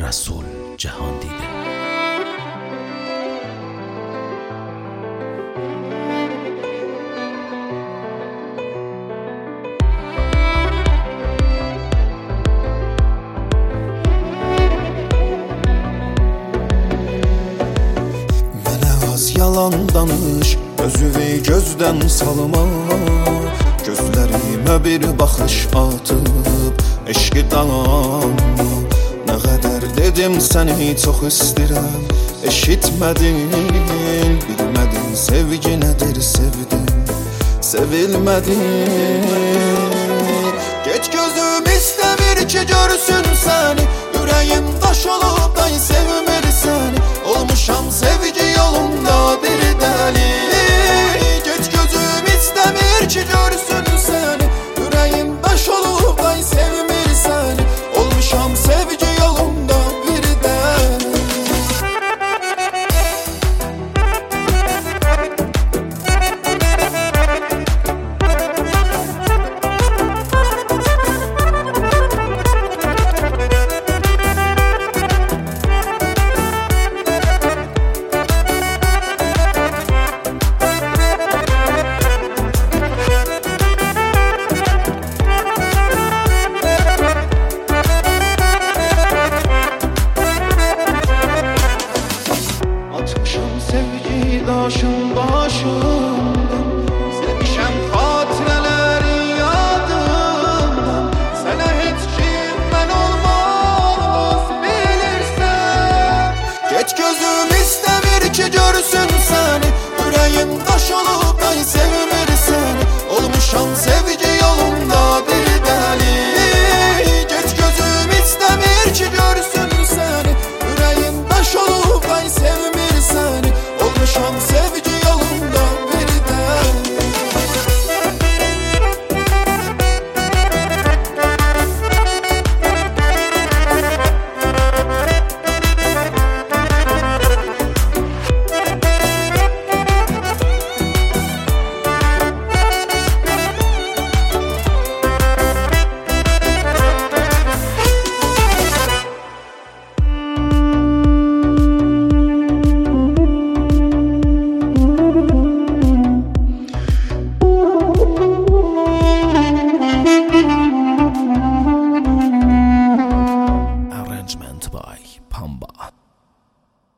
Rəsul Cahan Dide. Yalan danış, özüvi gözdən salma. Gözlərimə bir baxış atıb eşqi danma. Nə qədər dedim səni çox istəyirəm, eşitmədin, bilmədin sevgi nədir, sevdim, sevilmədin. Geç gözüm istəmir ki görsün səni,